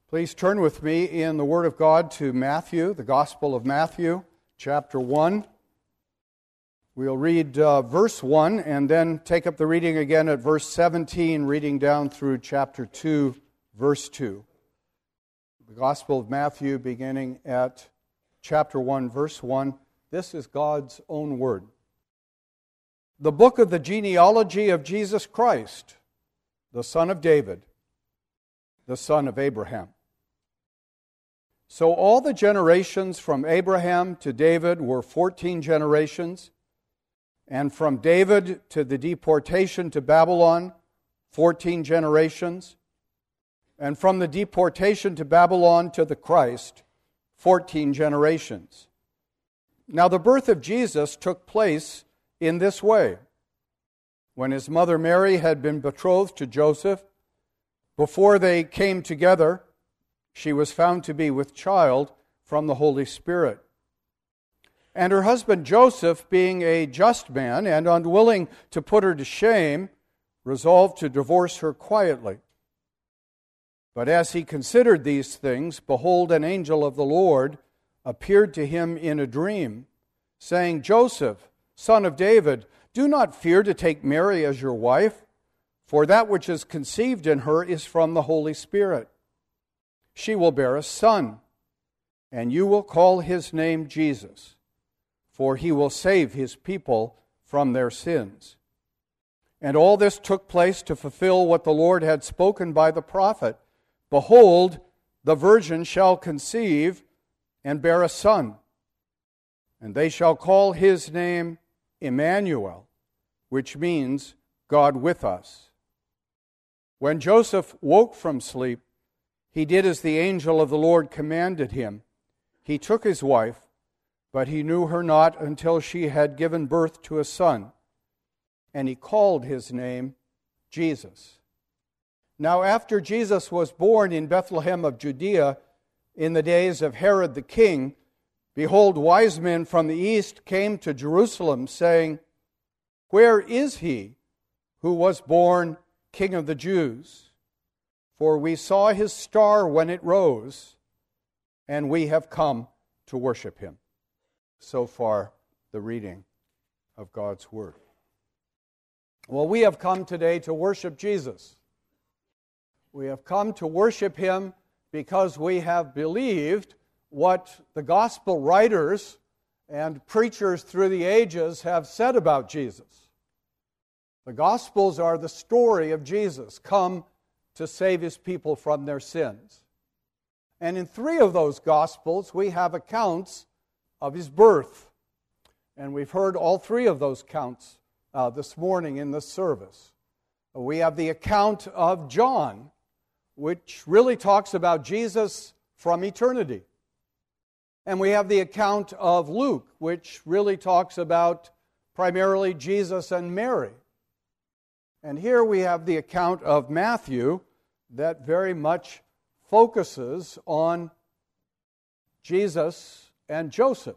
Please turn with me in the Word of God to Matthew, the Gospel of Matthew, chapter 1. We'll read verse 1 and then take up the reading again at verse 17, reading down through chapter 2, verse 2. The Gospel of Matthew beginning at chapter 1, verse 1. This is God's own Word. The book of the genealogy of Jesus Christ, the son of David, the son of Abraham. So all the generations from Abraham to David were 14 generations, and from David to the deportation to Babylon, 14 generations, and from the deportation to Babylon to the Christ, 14 generations. Now the birth of Jesus took place in this way. When his mother Mary had been betrothed to Joseph, before they came together, she was found to be with child from the Holy Spirit. And her husband Joseph, being a just man and unwilling to put her to shame, resolved to divorce her quietly. But as he considered these things, behold, an angel of the Lord appeared to him in a dream, saying, Joseph, son of David, do not fear to take Mary as your wife, for that which is conceived in her is from the Holy Spirit. She will bear a son, and you will call his name Jesus, for he will save his people from their sins. And all this took place to fulfill what the Lord had spoken by the prophet. Behold, the virgin shall conceive and bear a son, and they shall call his name Emmanuel, which means God with us. When Joseph woke from sleep, he did as the angel of the Lord commanded him. He took his wife, but he knew her not until she had given birth to a son, and he called his name Jesus. Now after Jesus was born in Bethlehem of Judea, in the days of Herod the king, behold, wise men from the east came to Jerusalem, saying, Where is he who was born King of the Jews? For we saw his star when it rose, and we have come to worship him. So far, the reading of God's Word. Well, we have come today to worship Jesus. We have come to worship him because we have believed what the gospel writers and preachers through the ages have said about Jesus. The Gospels are the story of Jesus come to save his people from their sins. And in 3 of those Gospels, we have accounts of his birth. And we've heard all 3 of those accounts this morning in this service. We have the account of John, which really talks about Jesus from eternity. And we have the account of Luke, which really talks about primarily Jesus and Mary. And here we have the account of Matthew that very much focuses on Jesus and Joseph.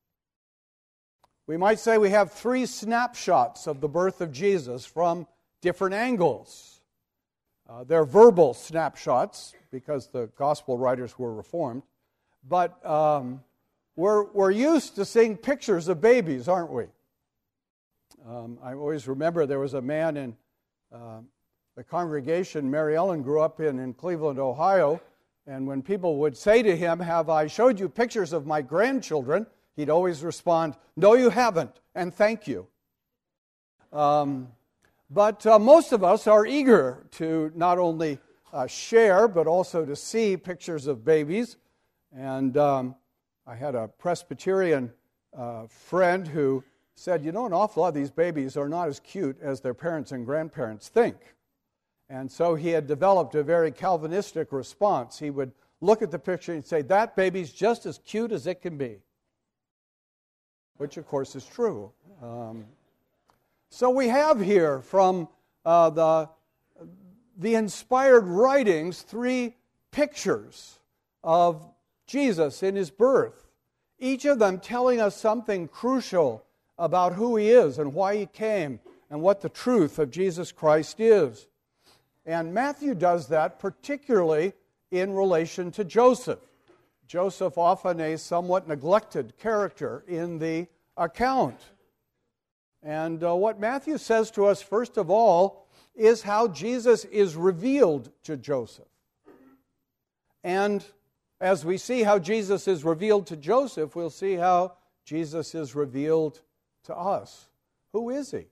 We might say we have 3 snapshots of the birth of Jesus from different angles. They're verbal snapshots because the gospel writers were Reformed. But we're used to seeing pictures of babies, aren't we? I always remember there was a man in the congregation Mary Ellen grew up in Cleveland, Ohio, and when people would say to him, Have I showed you pictures of my grandchildren? He'd always respond, No, you haven't, and thank you. But most of us are eager to not only share, but also to see pictures of babies. And I had a Presbyterian friend who said, an awful lot of these babies are not as cute as their parents and grandparents think. And so he had developed a very Calvinistic response. He would look at the picture and say, that baby's just as cute as it can be. Which, of course, is true. So we have here from the inspired writings 3 pictures of Jesus in his birth, each of them telling us something crucial about who he is and why he came and what the truth of Jesus Christ is. And Matthew does that particularly in relation to Joseph. Joseph, often a somewhat neglected character in the account. And what Matthew says to us, first of all, is how Jesus is revealed to Joseph. And as we see how Jesus is revealed to Joseph, we'll see how Jesus is revealed to us. Who is he?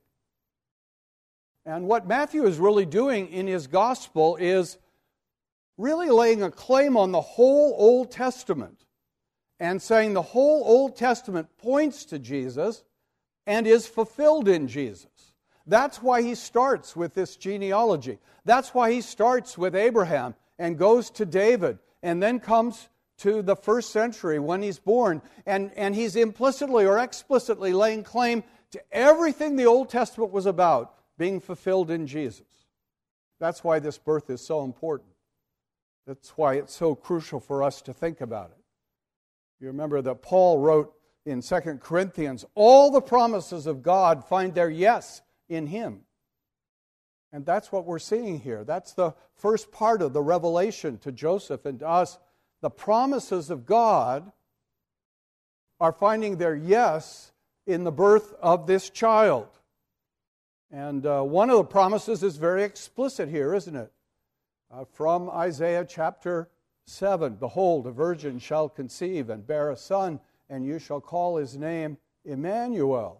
And what Matthew is really doing in his gospel is really laying a claim on the whole Old Testament and saying the whole Old Testament points to Jesus and is fulfilled in Jesus. That's why he starts with this genealogy. That's why he starts with Abraham and goes to David and then comes to the first century when he's born. And he's implicitly or explicitly laying claim to everything the Old Testament was about being fulfilled in Jesus. That's why this birth is so important. That's why it's so crucial for us to think about it. You remember that Paul wrote in 2 Corinthians, all the promises of God find their yes in Him. And that's what we're seeing here. That's the first part of the revelation to Joseph and to us. The promises of God are finding their yes in the birth of this child. And one of the promises is very explicit here, isn't it? From Isaiah chapter 7, behold, a virgin shall conceive and bear a son, and you shall call his name Emmanuel,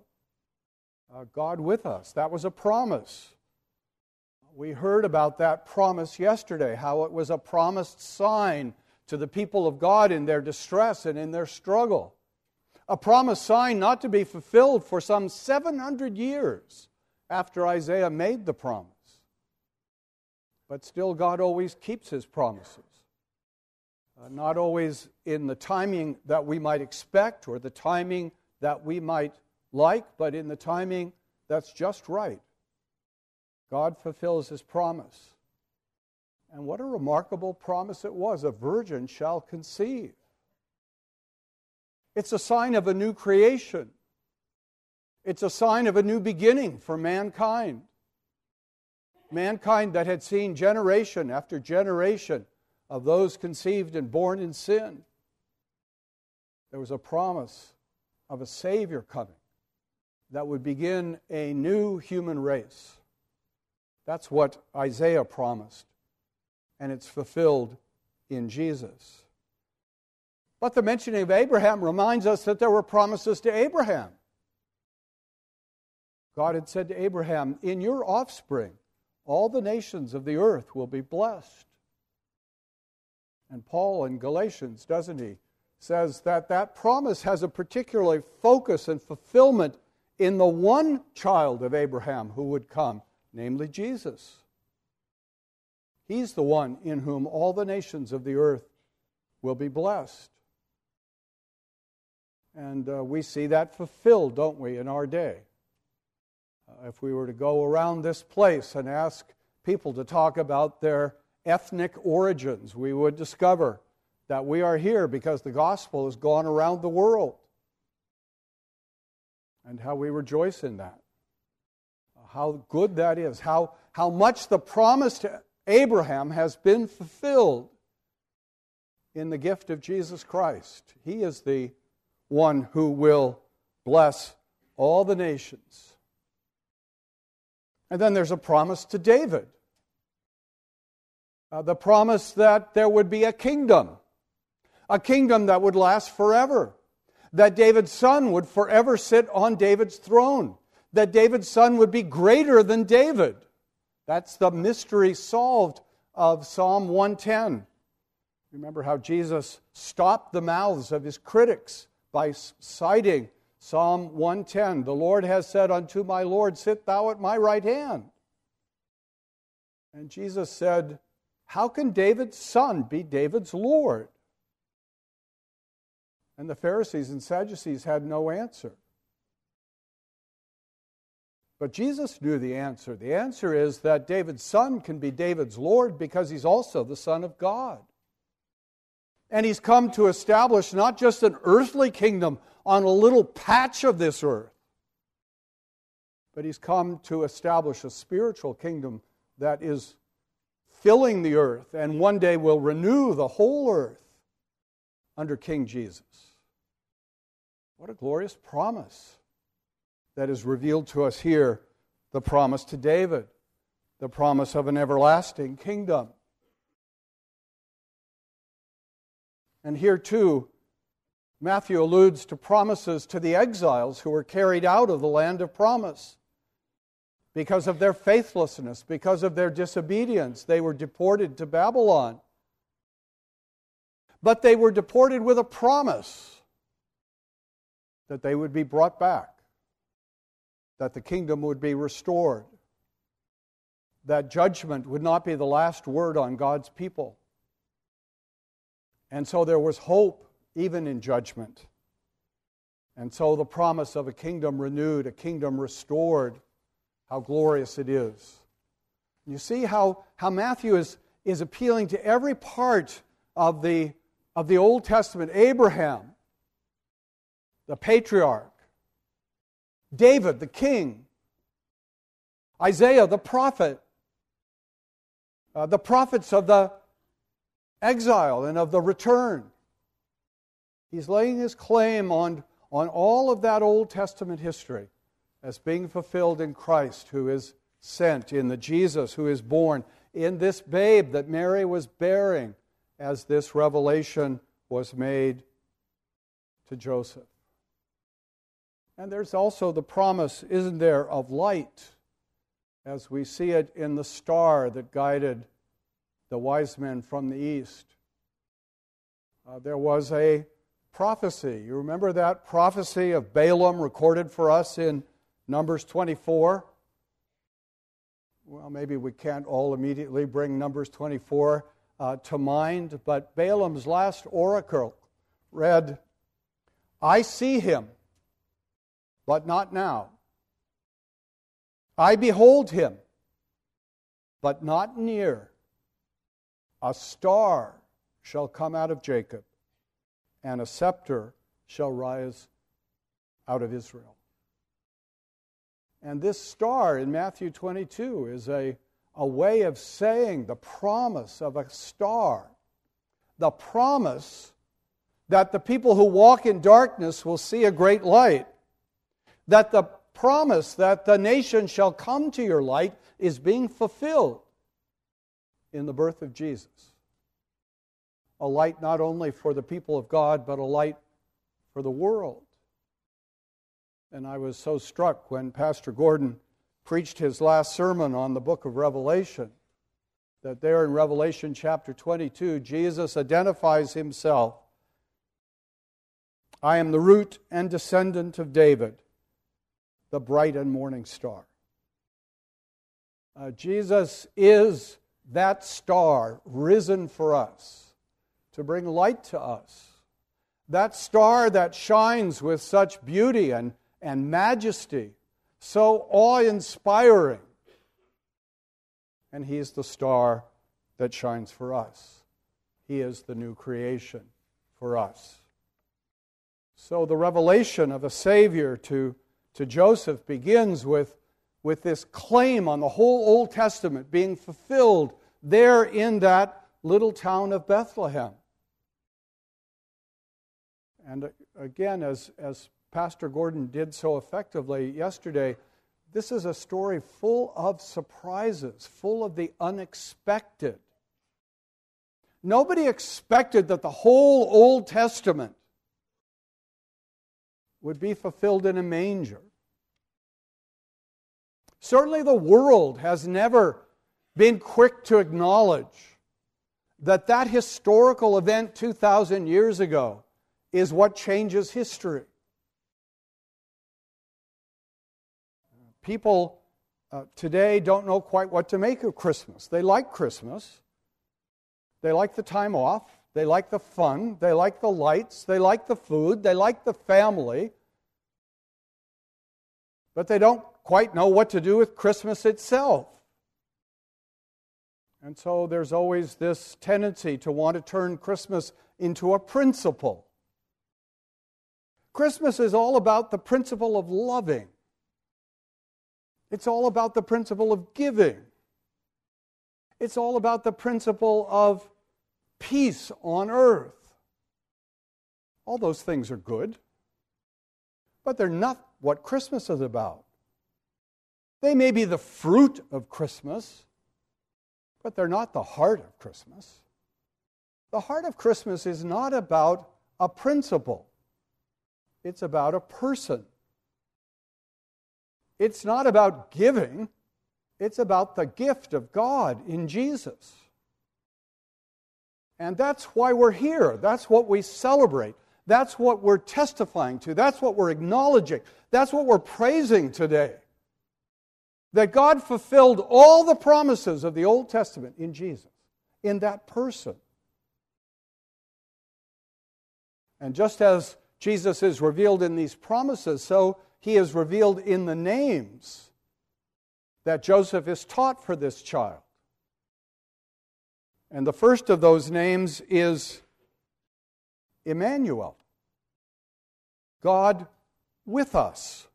God with us. That was a promise. We heard about that promise yesterday, how it was a promised sign to the people of God in their distress and in their struggle. A promised sign not to be fulfilled for some 700 years after Isaiah made the promise. But still, God always keeps His promises. Not always in the timing that we might expect or the timing that we might like, but in the timing that's just right. God fulfills His promise. And what a remarkable promise it was. A virgin shall conceive. It's a sign of a new creation. It's a sign of a new beginning for mankind. Mankind that had seen generation after generation of those conceived and born in sin. There was a promise of a Savior coming that would begin a new human race. That's what Isaiah promised, and it's fulfilled in Jesus. But the mentioning of Abraham reminds us that there were promises to Abraham. God had said to Abraham, in your offspring, all the nations of the earth will be blessed. And Paul in Galatians, doesn't he, says that that promise has a particular focus and fulfillment in the one child of Abraham who would come, namely Jesus. He's the one in whom all the nations of the earth will be blessed. And we see that fulfilled, don't we, in our day? If we were to go around this place and ask people to talk about their ethnic origins, we would discover that we are here because the gospel has gone around the world. And how we rejoice in that. How good that is. How much the promise to Abraham has been fulfilled in the gift of Jesus Christ. He is the one who will bless all the nations. And then there's a promise to David. The promise that there would be a kingdom that would last forever, that David's son would forever sit on David's throne, that David's son would be greater than David. That's the mystery solved of Psalm 110. Remember how Jesus stopped the mouths of His critics by citing Psalm 110, the Lord has said unto my Lord, sit thou at my right hand. And Jesus said, how can David's son be David's Lord? And the Pharisees and Sadducees had no answer. But Jesus knew the answer. The answer is that David's son can be David's Lord because he's also the Son of God. And He's come to establish not just an earthly kingdom on a little patch of this earth, but He's come to establish a spiritual kingdom that is filling the earth and one day will renew the whole earth under King Jesus. What a glorious promise that is revealed to us here, the promise to David, the promise of an everlasting kingdom. And here too, Matthew alludes to promises to the exiles who were carried out of the land of promise. Because of their faithlessness, because of their disobedience, they were deported to Babylon. But they were deported with a promise that they would be brought back, that the kingdom would be restored, that judgment would not be the last word on God's people. And so there was hope even in judgment. And so the promise of a kingdom renewed, a kingdom restored, how glorious it is. You see how Matthew is appealing to every part of the Old Testament. Abraham, the patriarch. David, the king. Isaiah, the prophet. The prophets of the exile and of the return. He's laying his claim on all of that Old Testament history as being fulfilled in Christ, who is sent, in the Jesus who is born, in this babe that Mary was bearing as this revelation was made to Joseph. And there's also the promise, isn't there, of light, as we see it in the star that guided the wise men from the east. There was a prophecy. You remember that prophecy of Balaam recorded for us in Numbers 24? Well, maybe we can't all immediately bring Numbers 24 to mind, but Balaam's last oracle read, "I see him, but not now. I behold him, but not near. A star shall come out of Jacob, and a scepter shall rise out of Israel." And this star in Matthew 22 is a way of saying the promise of a star. The promise that the people who walk in darkness will see a great light. That the promise that the nation shall come to your light is being fulfilled in the birth of Jesus. A light not only for the people of God, but a light for the world. And I was so struck when Pastor Gordon preached his last sermon on the book of Revelation, that there in Revelation chapter 22, Jesus identifies himself. "I am the root and descendant of David, the bright and morning star." Jesus is that star risen for us to bring light to us. That star that shines with such beauty and majesty, so awe-inspiring. And He's the star that shines for us. He is the new creation for us. So the revelation of a Savior to Joseph begins with this claim on the whole Old Testament being fulfilled there in that little town of Bethlehem. And again, as Pastor Gordon did so effectively yesterday, this is a story full of surprises, full of the unexpected. Nobody expected that the whole Old Testament would be fulfilled in a manger. Certainly the world has never been quick to acknowledge that that historical event 2,000 years ago is what changes history. People today don't know quite what to make of Christmas. They like Christmas. They like the time off. They like the fun. They like the lights. They like the food. They like the family. But they don't quite know what to do with Christmas itself. And so there's always this tendency to want to turn Christmas into a principle. Christmas is all about the principle of loving. It's all about the principle of giving. It's all about the principle of peace on earth. All those things are good, but they're not what Christmas is about. They may be the fruit of Christmas, but they're not the heart of Christmas. The heart of Christmas is not about a principle. It's about a person. It's not about giving. It's about the gift of God in Jesus. And that's why we're here. That's what we celebrate. That's what we're testifying to. That's what we're acknowledging. That's what we're praising today. That God fulfilled all the promises of the Old Testament in Jesus, in that person. And just as Jesus is revealed in these promises, so He is revealed in the names that Joseph is taught for this child. And the first of those names is Emmanuel, God with us.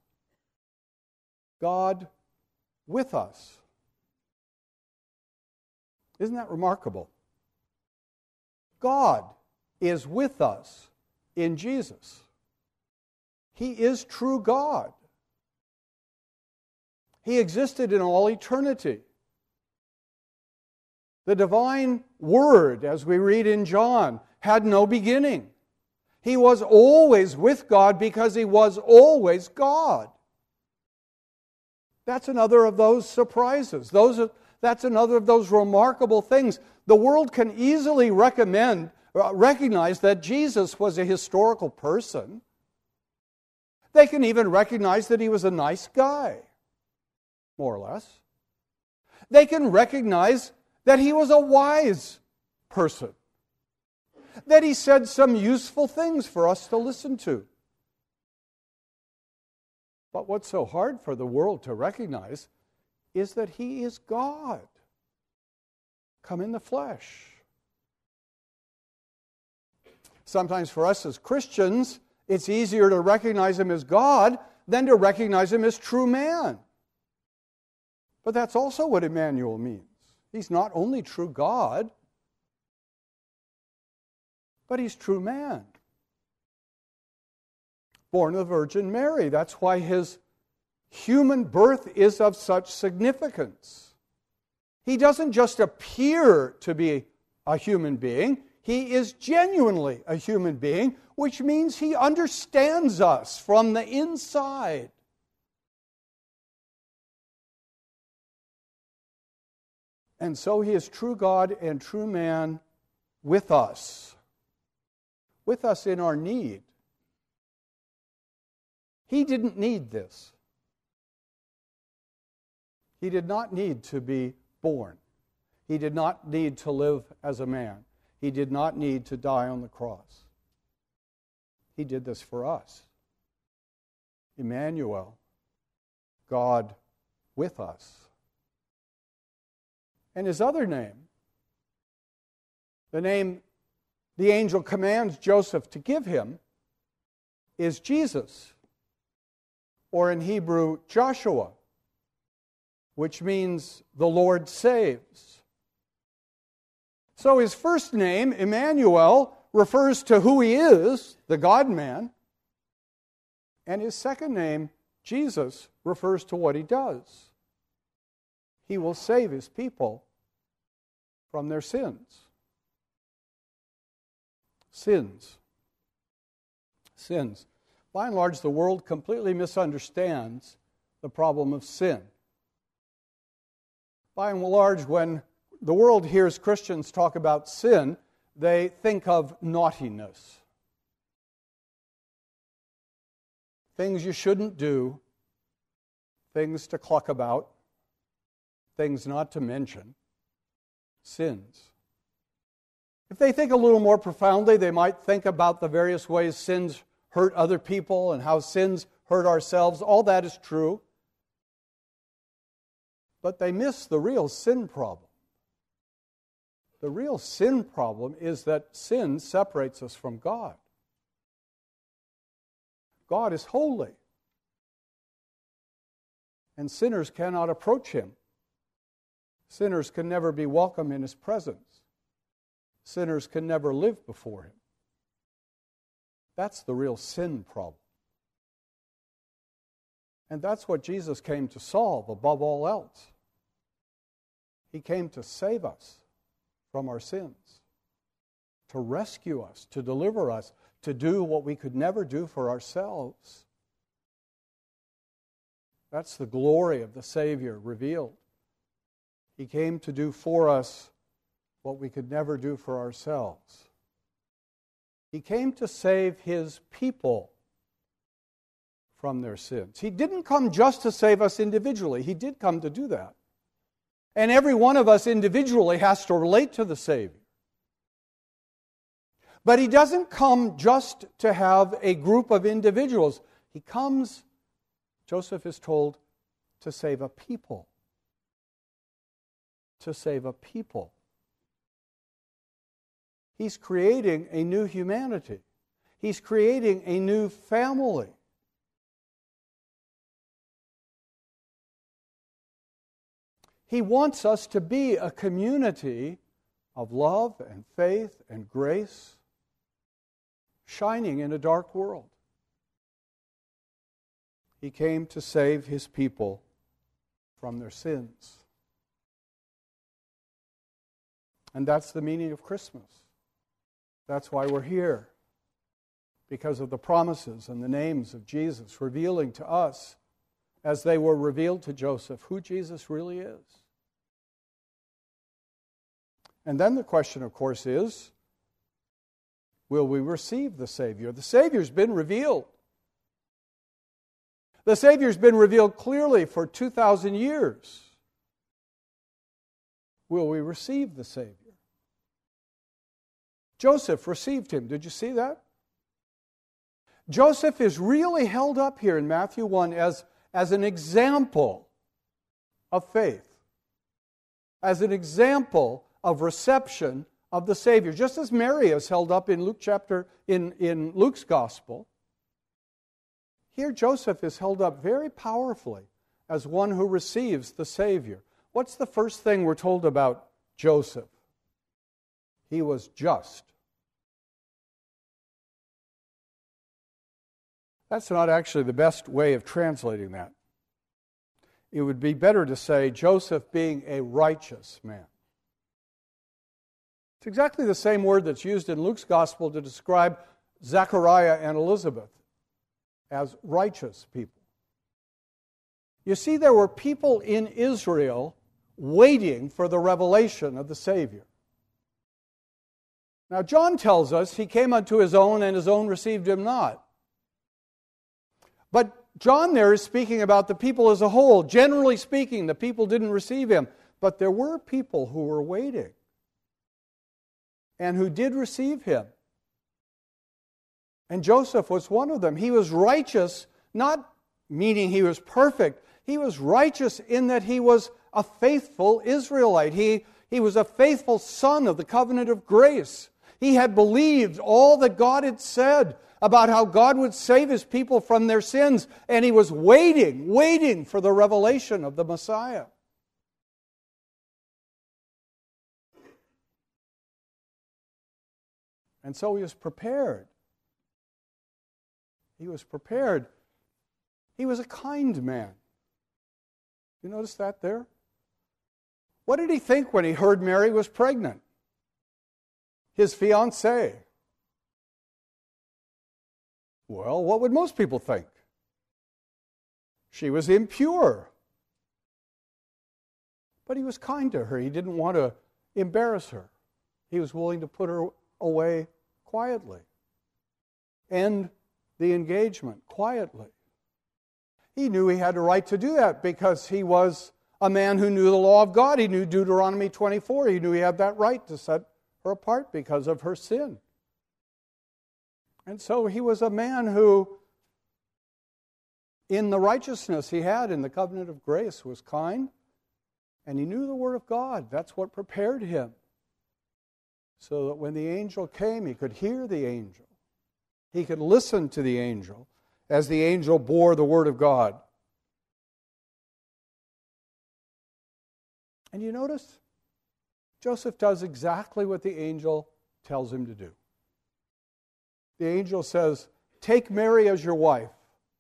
God with us. Isn't that remarkable? God is with us in Jesus. He is true God. He existed in all eternity. The divine Word, as we read in John, had no beginning. He was always with God because He was always God. That's another of those surprises. That's another of those remarkable things. The world can easily recognize that Jesus was a historical person. They can even recognize that He was a nice guy, more or less. They can recognize that He was a wise person, that He said some useful things for us to listen to. But what's so hard for the world to recognize is that He is God, come in the flesh. Sometimes for us as Christians, it's easier to recognize Him as God than to recognize Him as true man. But that's also what Emmanuel means. He's not only true God, but He's true man. Born of the Virgin Mary. That's why His human birth is of such significance. He doesn't just appear to be a human being. He is genuinely a human being, which means He understands us from the inside. And so He is true God and true man with us in our need. He didn't need this. He did not need to be born. He did not need to live as a man. He did not need to die on the cross. He did this for us. Emmanuel, God with us. And His other name, the name the angel commands Joseph to give Him, is Jesus, or in Hebrew, Joshua, which means the Lord saves. So His first name, Emmanuel, refers to who He is, the God-man, and His second name, Jesus, refers to what He does. He will save His people from their sins. Sins. By and large, the world completely misunderstands the problem of sin. By and large, when the world hears Christians talk about sin, they think of naughtiness. Things you shouldn't do, things to cluck about, things not to mention, sins. If they think a little more profoundly, they might think about the various ways sins hurt other people and how sins hurt ourselves. All that is true. But they miss the real sin problem. The real sin problem is that sin separates us from God. God is holy, and sinners cannot approach Him. Sinners can never be welcome in His presence. Sinners can never live before Him. That's the real sin problem. And that's what Jesus came to solve above all else. He came to save us from our sins, to rescue us, to deliver us, to do what we could never do for ourselves. That's the glory of the Savior revealed. He came to do for us what we could never do for ourselves. He came to save His people from their sins. He didn't come just to save us individually. He did come to do that. And every one of us individually has to relate to the Savior. But He doesn't come just to have a group of individuals. He comes, Joseph is told, to save a people. To save a people. He's creating a new humanity. He's creating a new family. He wants us to be a community of love and faith and grace, shining in a dark world. He came to save His people from their sins. And that's the meaning of Christmas. That's why we're here. Because of the promises and the names of Jesus revealing to us, as they were revealed to Joseph, who Jesus really is. And then the question, of course, is, will we receive the Savior? The Savior's been revealed. The Savior's been revealed clearly for 2,000 years. Will we receive the Savior? Joseph received Him. Did you see that? Joseph is really held up here in Matthew 1 as an example of faith, as an example of reception of the Savior. Just as Mary is held up in in Luke's Gospel, here Joseph is held up very powerfully as one who receives the Savior. What's the first thing we're told about Joseph? He was just. That's not actually the best way of translating that. It would be better to say Joseph being a righteous man. It's exactly the same word that's used in Luke's Gospel to describe Zechariah and Elizabeth as righteous people. You see, there were people in Israel waiting for the revelation of the Savior. Now, John tells us He came unto His own, and His own received Him not. But John there is speaking about the people as a whole. Generally speaking, the people didn't receive Him. But there were people who were waiting and who did receive Him. And Joseph was one of them. He was righteous, not meaning he was perfect. He was righteous in that he was a faithful Israelite. He was a faithful son of the covenant of grace. He had believed all that God had said about how God would save His people from their sins, and he was waiting for the revelation of the Messiah. And so he was prepared. He was prepared. He was a kind man. You notice that there? What did he think when he heard Mary was pregnant? His fiancée. Well, what would most people think? She was impure. But he was kind to her. He didn't want to embarrass her. He was willing to put her away quietly. End the engagement quietly. He knew he had a right to do that because he was a man who knew the law of God. He knew Deuteronomy 24. He knew he had that right to set her apart because of her sin. And so he was a man who, in the righteousness he had in the covenant of grace, was kind, and he knew the Word of God. That's what prepared him. So that when the angel came, he could hear the angel. He could listen to the angel as the angel bore the Word of God. And you notice, Joseph does exactly what the angel tells him to do. The angel says, take Mary as your wife.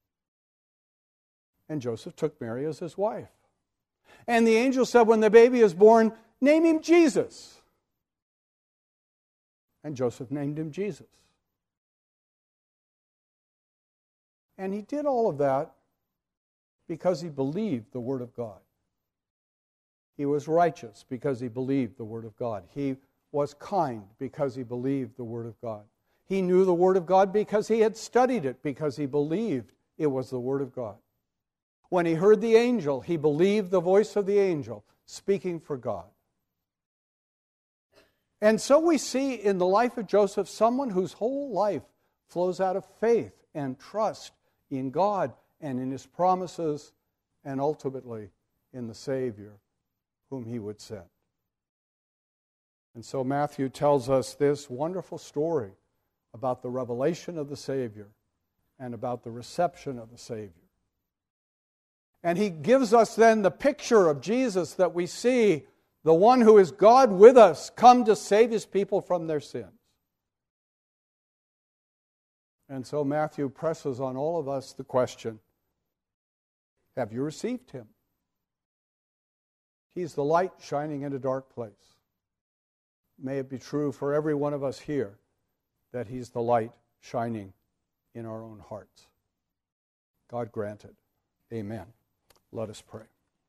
And Joseph took Mary as his wife. And the angel said, when the baby is born, name him Jesus. And Joseph named him Jesus. And he did all of that because he believed the Word of God. He was righteous because he believed the Word of God. He was kind because he believed the Word of God. He knew the Word of God because he had studied it, because he believed it was the Word of God. When he heard the angel, he believed the voice of the angel speaking for God. And so we see in the life of Joseph someone whose whole life flows out of faith and trust in God and in His promises and ultimately in the Savior whom He would send. And so Matthew tells us this wonderful story about the revelation of the Savior and about the reception of the Savior. And he gives us then the picture of Jesus that we see, the one who is God with us, come to save His people from their sins. And so Matthew presses on all of us the question, have you received Him? He's the light shining in a dark place. May it be true for every one of us here that He's the light shining in our own hearts. God grant it. Amen. Let us pray.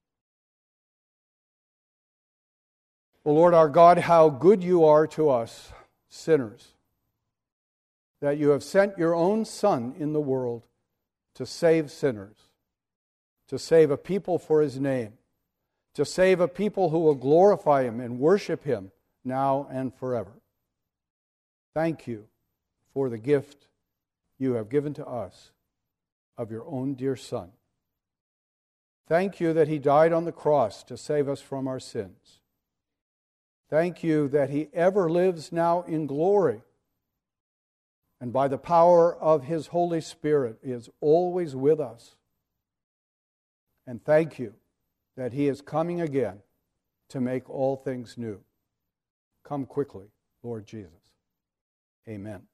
O Lord our God, how good you are to us, sinners, that you have sent your own Son in the world to save sinners, to save a people for His name, to save a people who will glorify Him and worship Him now and forever. Thank you for the gift you have given to us of your own dear Son. Thank you that He died on the cross to save us from our sins. Thank you that He ever lives now in glory, and by the power of His Holy Spirit is always with us. And thank you that He is coming again to make all things new. Come quickly, Lord Jesus. Amen.